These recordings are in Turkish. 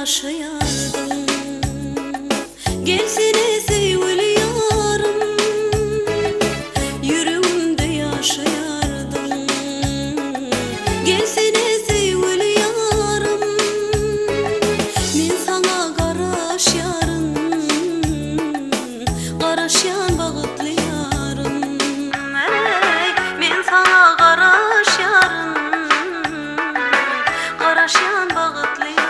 yaşayardım. Gelsene sevgili yarım, yüreğimde yaşayardım. Gelsene sevgili yarım, men sana qaraş yarın, qaraşyan bağıtlı yarım. Men sana qaraş yarın, qaraşyan bağıtlı yarım.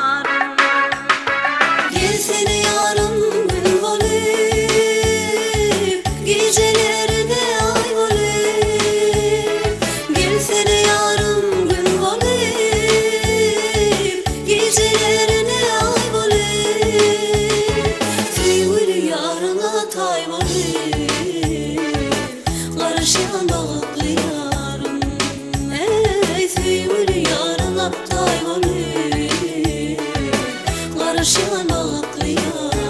Gelsene yarım gün volip, gecelerine ay volip. Gelsene yarım gün volip, gecelerine ay volip. Sevgili yarına tay volip, qaraşyan bağıtlı yarım. Ey sevgili yarına tay volip, qaraşyan bağıtlı yarım.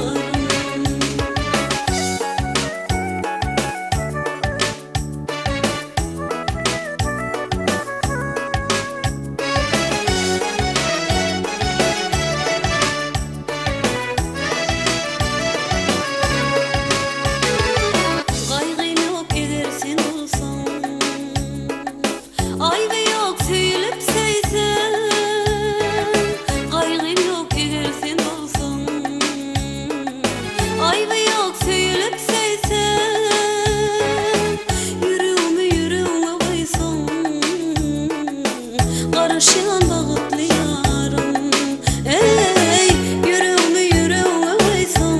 Qaygın yok edersen olsan, ayvı yok söylep seysen. Qaygın yok edersen olsan, ayvı yok söylep seysen. Yüreğime koysan, qaraşyan bağıtlı yarım. Ey yüreğime koysan,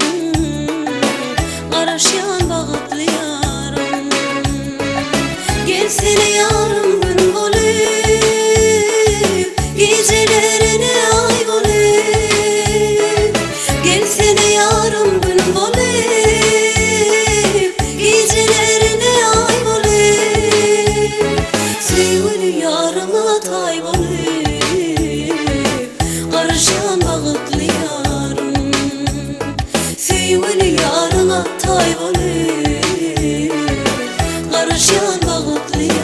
qaraşyan bağıtlı yarım. Gelsene yarım gün volip, gecelerine ay volip. Gelsene yarım gün volip, gecelerine ay volip. Sevgili yarıma tay volip, qaraşyan bağıtlı yarım. Sevgili yarıma tay volip, qaraşyan bağıtlı yarım.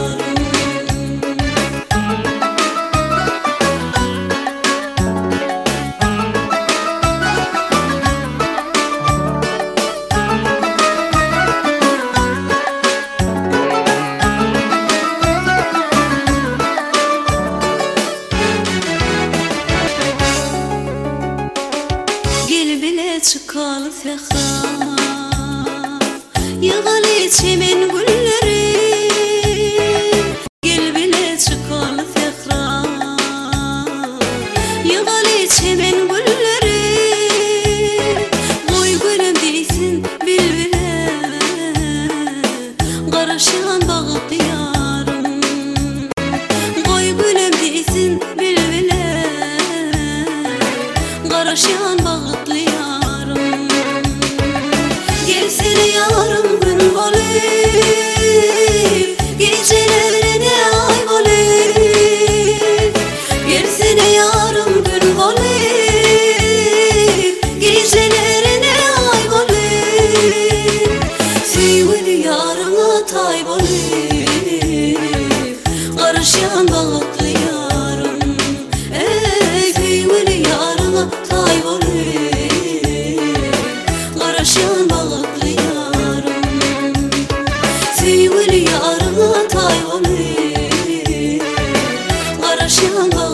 Gel bile çıkalı fehra, yığılı çemen gülleri. Gel bile çıkalı fehra, yığılı çemen gülleri. Koy gülüm deysin bilbile, qaraşyan bağıtlı yarım. Koy gülüm deysin bilbile, qaraşyan bağıtlı yarım. Gelsene yarım gün volip, gecelerine ay volip. Gelsene yarım gün volip, gecelerine ay volip. Sevgili yarına tay volip, qaraşyan bağıtlı yarım. Ey sevgili yarına tay volip, qaraşyan bağıtlı yarım. Sevgili yarına tay volip, qaraşyan bağıtlı yarım.